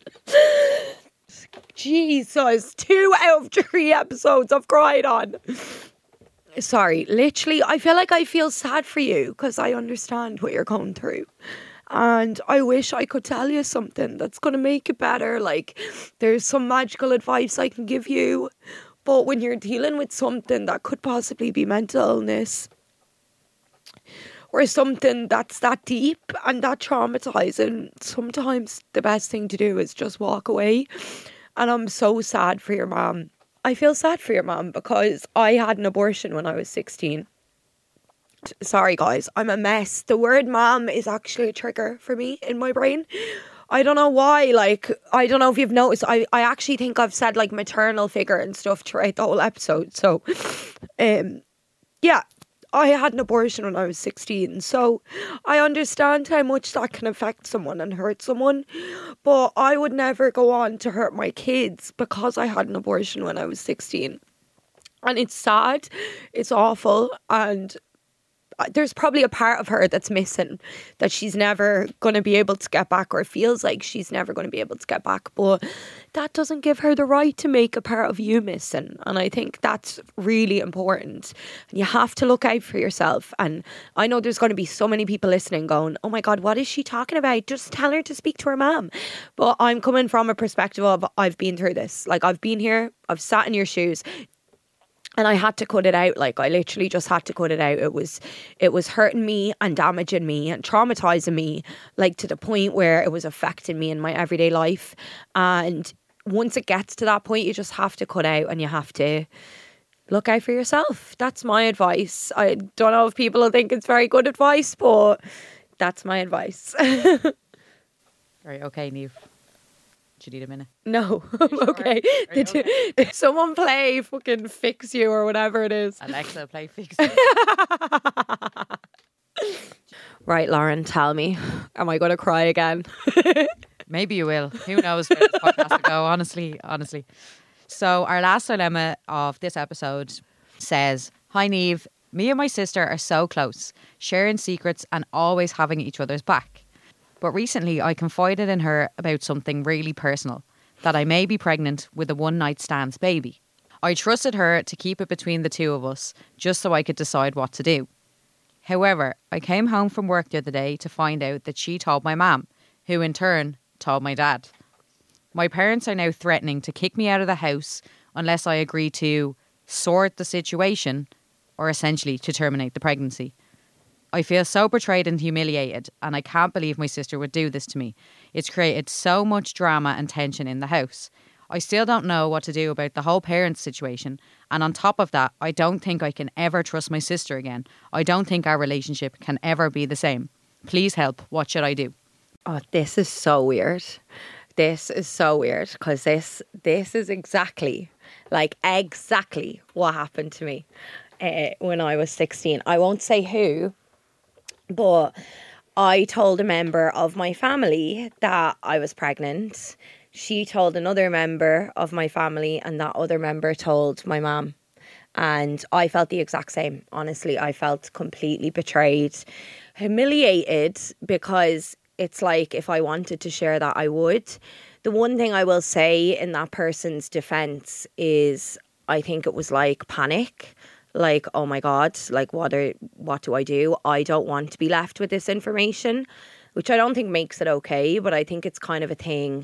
Jesus, two out of three episodes I've cried on. Sorry, literally, I feel like I feel sad for you because I understand what you're going through. And I wish I could tell you something that's going to make it better. Like, there's some magical advice I can give you. But when you're dealing with something that could possibly be mental illness, or something that's that deep and that traumatizing, sometimes the best thing to do is just walk away. And I'm so sad for your mom. I feel sad for your mom because I had an abortion when I was sixteen. Sorry guys, I'm a mess. The word mom is actually a trigger for me in my brain. I don't know why. Like, I don't know if you've noticed, I, I actually think I've said like maternal figure and stuff throughout the whole episode. So, um, yeah. I had an abortion when I was sixteen, so I understand how much that can affect someone and hurt someone, but I would never go on to hurt my kids because I had an abortion when I was sixteen. And it's sad, it's awful, and there's probably a part of her that's missing, that she's never going to be able to get back, or feels like she's never going to be able to get back. But that doesn't give her the right to make a part of you missing. And I think that's really important. And you have to look out for yourself. And I know there's going to be so many people listening going, oh my God, what is she talking about? Just tell her to speak to her mum. But I'm coming from a perspective of, I've been through this. Like, I've been here, I've sat in your shoes, and I had to cut it out. Like, I literally just had to cut it out. It was, it was hurting me and damaging me and traumatizing me, like to the point where it was affecting me in my everyday life. And once it gets to that point, you just have to cut out, and you have to look out for yourself. That's my advice. I don't know if people will think it's very good advice, but that's my advice. Right, okay, Niamh. Do you need a minute? No, I'm sure? okay. Did, okay? You, did someone play fucking Fix You or whatever it is? Alexa, play Fix. Right, Lauren, tell me, am I going to cry again? Maybe you will. Who knows where this podcast will go, honestly, honestly. So our last dilemma of this episode says, hi Niamh, me and my sister are so close, sharing secrets and always having each other's back. But recently I confided in her about something really personal, that I may be pregnant with a one-night stands baby. I trusted her to keep it between the two of us, just so I could decide what to do. However, I came home from work the other day to find out that she told my mum, who in turn told my dad. My parents are now threatening to kick me out of the house unless I agree to sort the situation, or essentially to terminate the pregnancy. I feel so betrayed and humiliated, and I can't believe my sister would do this to me. It's created so much drama and tension in the house. I still don't know what to do about the whole parents situation, and on top of that, I don't think I can ever trust my sister again. I don't think our relationship can ever be the same. Please help. What should I do? Oh, this is so weird. This is so weird, because this this is exactly, like exactly what happened to me uh, when I was sixteen. I won't say who, but I told a member of my family that I was pregnant. She told another member of my family, and that other member told my mum. And I felt the exact same. Honestly, I felt completely betrayed, humiliated, because it's like if I wanted to share that, I would. The one thing I will say in that person's defense is I think it was like panic. Like, oh my God, like what are, what do I do? I don't want to be left with this information, which I don't think makes it okay, but I think it's kind of a thing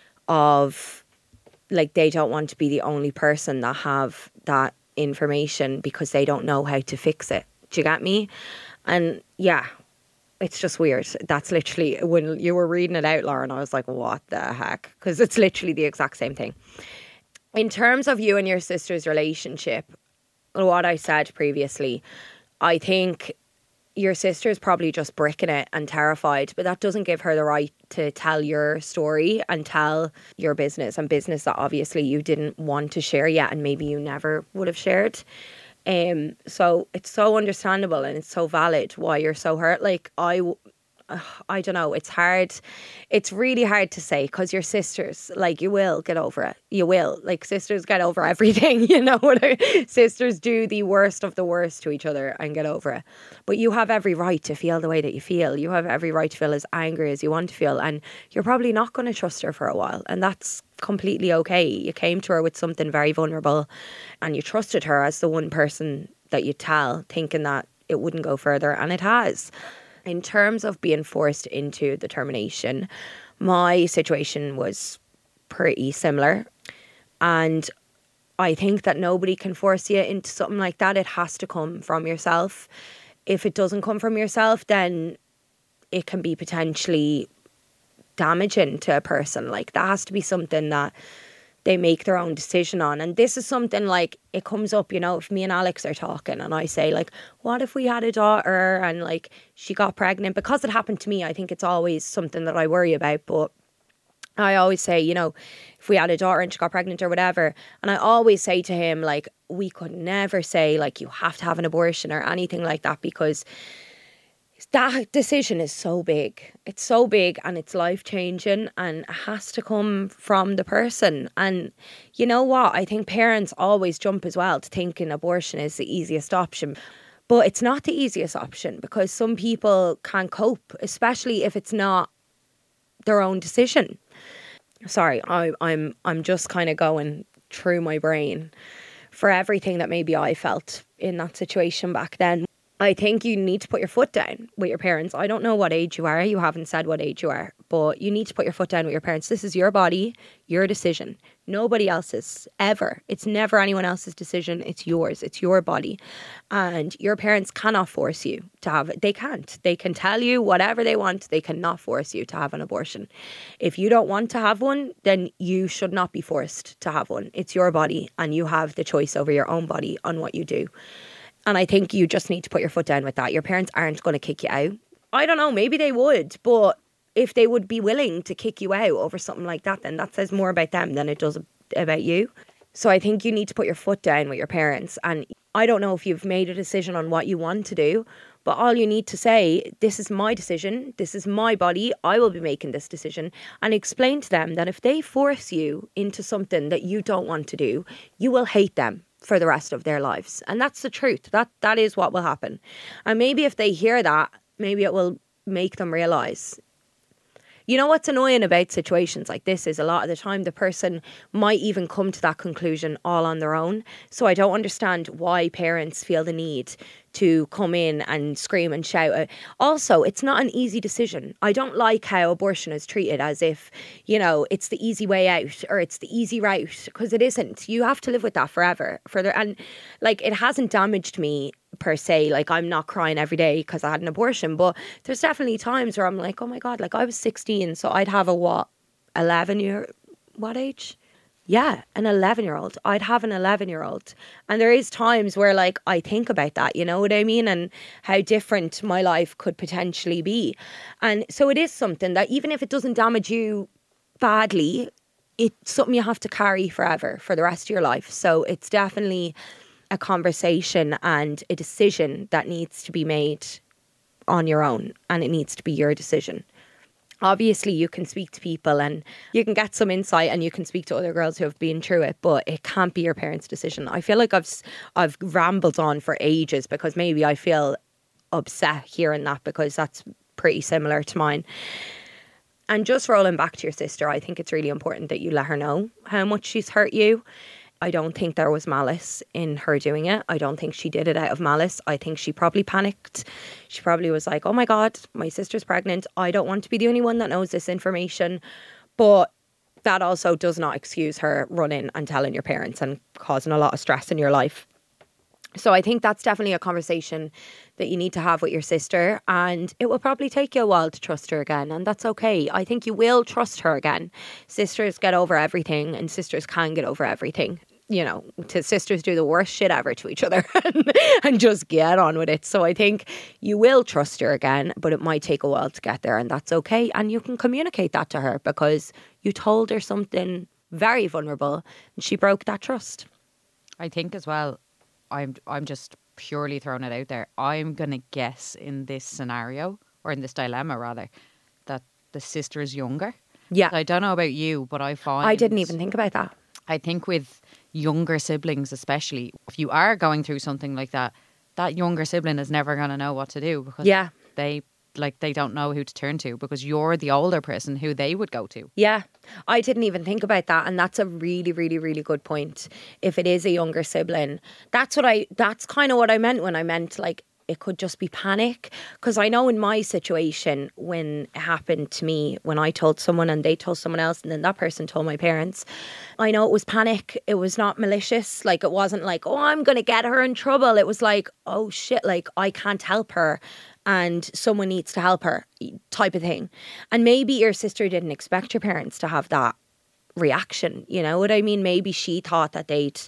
of like they don't want to be the only person that have that information because they don't know how to fix it. Do you get me? And yeah, it's just weird. That's literally, when you were reading it out, Lauren, I was like, what the heck? Because it's literally the exact same thing. In terms of you and your sister's relationship, what I said previously, I think your sister's probably just bricking it and terrified, but that doesn't give her the right to tell your story and tell your business, and business that obviously you didn't want to share yet and maybe you never would have shared. Um, so it's so understandable and it's so valid why you're so hurt. Like, I, I don't know, it's hard. It's really hard to say, because your sisters, like, you will get over it. You will. Like, sisters get over everything, you know what I mean? Sisters do the worst of the worst to each other and get over it. But you have every right to feel the way that you feel. You have every right to feel as angry as you want to feel. And you're probably not going to trust her for a while. And that's completely okay. You came to her with something very vulnerable and you trusted her as the one person that you tell, thinking that it wouldn't go further. And it has. In terms of being forced into the termination, my situation was pretty similar. And I think that nobody can force you into something like that. It has to come from yourself. If it doesn't come from yourself, then it can be potentially damaging to a person. Like, that has to be something that they make their own decision on. And this is something, like, it comes up, you know, if me and Alex are talking and I say, like, what if we had a daughter and, like, she got pregnant? Because it happened to me, I think it's always something that I worry about. But I always say, you know, if we had a daughter and she got pregnant or whatever, and I always say to him, like, we could never say, like, you have to have an abortion or anything like that, because that decision is so big. It's so big and it's life-changing, and it has to come from the person. And you know what? I think parents always jump as well to thinking abortion is the easiest option. But it's not the easiest option because some people can't cope, especially if it's not their own decision. Sorry, I, I'm I'm just kind of going through my brain for everything that maybe I felt in that situation back then. I think you need to put your foot down with your parents. I don't know what age you are. You haven't said what age you are, but you need to put your foot down with your parents. This is your body, your decision. Nobody else's, ever. It's never anyone else's decision. It's yours. It's your body. And your parents cannot force you to have it. They can't. They can tell you whatever they want. They cannot force you to have an abortion. If you don't want to have one, then you should not be forced to have one. It's your body and you have the choice over your own body on what you do. And I think you just need to put your foot down with that. Your parents aren't going to kick you out. I don't know, maybe they would, but if they would be willing to kick you out over something like that, then that says more about them than it does about you. So I think you need to put your foot down with your parents. And I don't know if you've made a decision on what you want to do, but all you need to say, this is my decision, this is my body, I will be making this decision, and explain to them that if they force you into something that you don't want to do, you will hate them for the rest of their lives. And that's the truth. That that is what will happen. And maybe if they hear that, maybe it will make them realise. You know what's annoying about situations like this is a lot of the time the person might even come to that conclusion all on their own. So I don't understand why parents feel the need to come in and scream and shout. Also, it's not an easy decision. I don't like how abortion is treated as if, you know, it's the easy way out or it's the easy route, because it isn't. You have to live with that forever. Further, and like, it hasn't damaged me per se. Like, I'm not crying every day because I had an abortion, but there's definitely times where I'm like, oh my God, like I was sixteen, so I'd have a what, eleven year, what age? Yeah, an eleven year old. I'd have an eleven year old. And there is times where like I think about that, you know what I mean? And how different my life could potentially be. And so it is something that even if it doesn't damage you badly, it's something you have to carry forever for the rest of your life. So it's definitely a conversation and a decision that needs to be made on your own, and it needs to be your decision. Obviously, you can speak to people and you can get some insight and you can speak to other girls who have been through it, but it can't be your parents' decision. I feel like I've I've rambled on for ages because maybe I feel upset hearing that because that's pretty similar to mine. And just rolling back to your sister, I think it's really important that you let her know how much she's hurt you. I don't think there was malice in her doing it. I don't think she did it out of malice. I think she probably panicked. She probably was like, oh my God, my sister's pregnant. I don't want to be the only one that knows this information. But that also does not excuse her running and telling your parents and causing a lot of stress in your life. So I think that's definitely a conversation that you need to have with your sister, and it will probably take you a while to trust her again, and that's okay. I think you will trust her again. Sisters get over everything, and sisters can get over everything. You know, to sisters do the worst shit ever to each other and, and just get on with it. So I think you will trust her again, but it might take a while to get there, and that's okay. And you can communicate that to her because you told her something very vulnerable and she broke that trust. I think as well, I'm I'm just purely throwing it out there. I'm going to guess in this scenario, or in this dilemma rather, that the sister is younger. Yeah. I don't know about you, but I find... I didn't even think about that. I think with younger siblings especially, if you are going through something like that, that younger sibling is never going to know what to do because yeah. they... like they don't know who to turn to because you're the older person who they would go to. Yeah, I didn't even think about that, and that's a really, really, really good point. If it is a younger sibling, that's what I, that's kind of what I meant when I meant like it could just be panic. Because I know in my situation when it happened to me, when I told someone and they told someone else and then that person told my parents, I know it was panic. It was not malicious. Like it wasn't like, oh, I'm going to get her in trouble. It was like, oh shit, like I can't help her and someone needs to help her type of thing. And maybe your sister didn't expect your parents to have that reaction. You know what I mean? Maybe she thought that they'd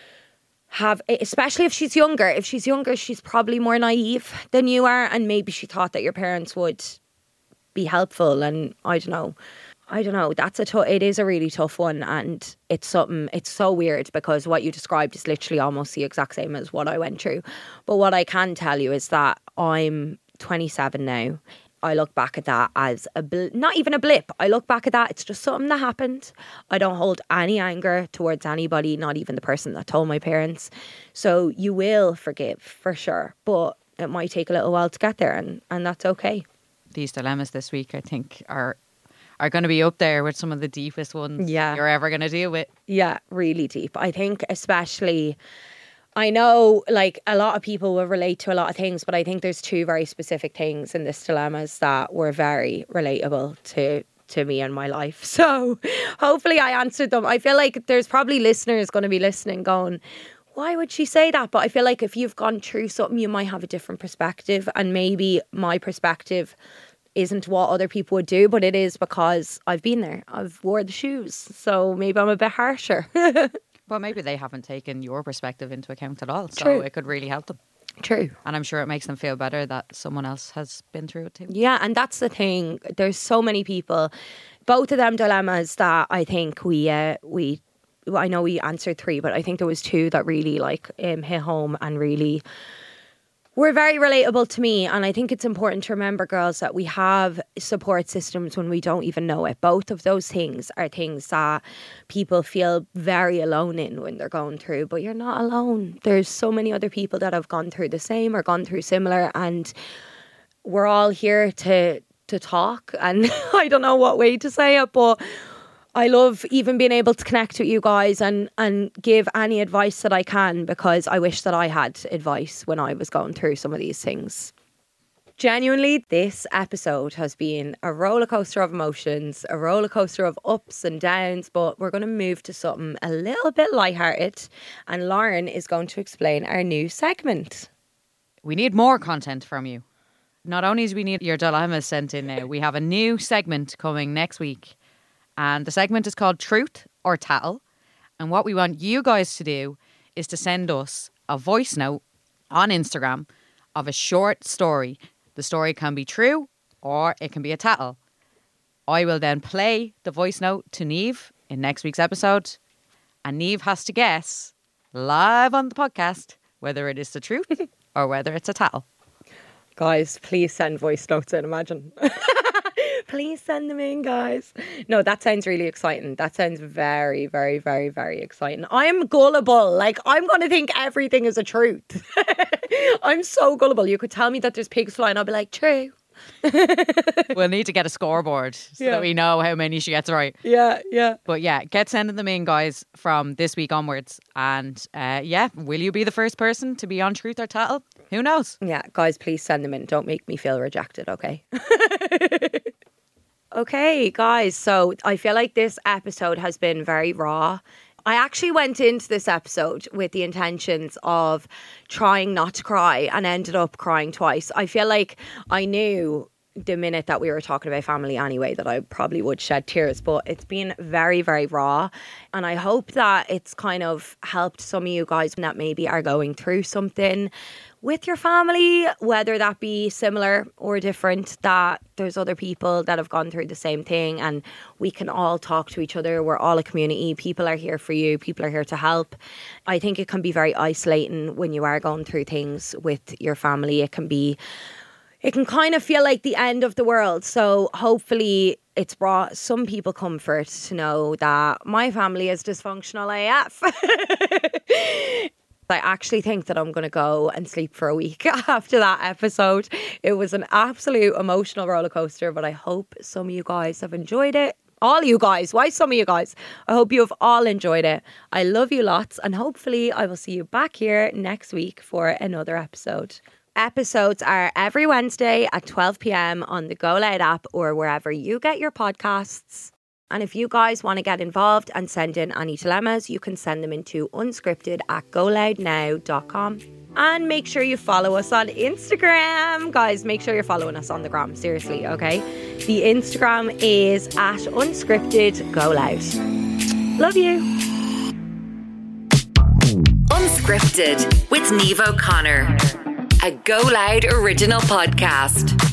have, especially if she's younger. If she's younger, she's probably more naive than you are. And maybe she thought that your parents would be helpful. And I don't know. I don't know. That's a tough, it is a really tough one. And it's something, it's so weird because what you described is literally almost the exact same as what I went through. But what I can tell you is that I'm twenty-seven now. I look back at that as a bl- not even a blip. I look back at that, it's just something that happened. I don't hold any anger towards anybody, not even the person that told my parents. So you will forgive for sure, but it might take a little while to get there, and, and that's okay. These dilemmas this week, I think, are are going to be up there with some of the deepest ones Yeah. you're ever going to deal with. Yeah, really deep. I think especially, I know like a lot of people will relate to a lot of things, but I think there's two very specific things in this dilemmas that were very relatable to to me and my life. So hopefully I answered them. I feel like there's probably listeners going to be listening going, why would she say that? But I feel like if you've gone through something, you might have a different perspective, and maybe my perspective isn't what other people would do, but it is because I've been there. I've wore the shoes. So maybe I'm a bit harsher. But maybe they haven't taken your perspective into account at all. So True. it could really help them. True. And I'm sure it makes them feel better that someone else has been through it too. Yeah, and that's the thing. There's so many people, both of them dilemmas that I think we, uh, we, well, I know we answered three, but I think there was two that really like um, hit home and really were very relatable to me. And I think it's important to remember, girls, that we have support systems when we don't even know it. Both of those things are things that people feel very alone in when they're going through, but you're not alone. There's so many other people that have gone through the same or gone through similar, and we're all here to to talk. And I don't know what way to say it, but I love even being able to connect with you guys and, and give any advice that I can, because I wish that I had advice when I was going through some of these things. Genuinely, this episode has been a roller coaster of emotions, a roller coaster of ups and downs, but we're going to move to something a little bit lighthearted, and Lauren is going to explain our new segment. We need more content from you. Not only do we need your dilemmas sent in now, we have a new segment coming next week. And the segment is called Truth or Tattle. And what we want you guys to do is to send us a voice note on Instagram of a short story. The story can be true or it can be a tattle. I will then play the voice note to Niamh in next week's episode. And Niamh has to guess live on the podcast whether it is the truth or whether it's a tattle. Guys, please send voice notes in, imagine. Please send them in, guys. No, that sounds really exciting. That sounds very, very, very, very exciting. I'm gullible. Like, I'm going to think everything is a truth. I'm so gullible. You could tell me that there's pigs flying. I'll be like, true. We'll need to get a scoreboard so Yeah. that we know how many she gets right. Yeah, yeah. But yeah, get sending them in, guys, from this week onwards. And uh, yeah, will you be the first person to be on Truth or Tattle? Who knows? Yeah, guys, please send them in. Don't make me feel rejected, okay? Okay, guys, so I feel like this episode has been very raw. I actually went into this episode with the intentions of trying not to cry and ended up crying twice. I feel like I knew the minute that we were talking about family anyway that I probably would shed tears, but it's been very, very raw. And I hope that it's kind of helped some of you guys that maybe are going through something with your family, whether that be similar or different, that there's other people that have gone through the same thing and we can all talk to each other. We're all a community. People are here for you. People are here to help. I think it can be very isolating when you are going through things with your family. It can be, it can kind of feel like the end of the world. So hopefully it's brought some people comfort to know that my family is dysfunctional A F. I actually think that I'm going to go and sleep for a week after that episode. It was an absolute emotional roller coaster, but I hope some of you guys have enjoyed it. All you guys. Why some of you guys? I hope you have all enjoyed it. I love you lots, and hopefully I will see you back here next week for another episode. Episodes are every Wednesday at twelve p.m. on the Go Loud app or wherever you get your podcasts. And if you guys want to get involved and send in any dilemmas, you can send them into unscripted at go loud now dot com. And make sure you follow us on Instagram. Guys, make sure you're following us on the gram. Seriously, okay? The Instagram is at unscripted go loud. Love you. Unscripted with Niamh O'Connor, a Go Loud original podcast.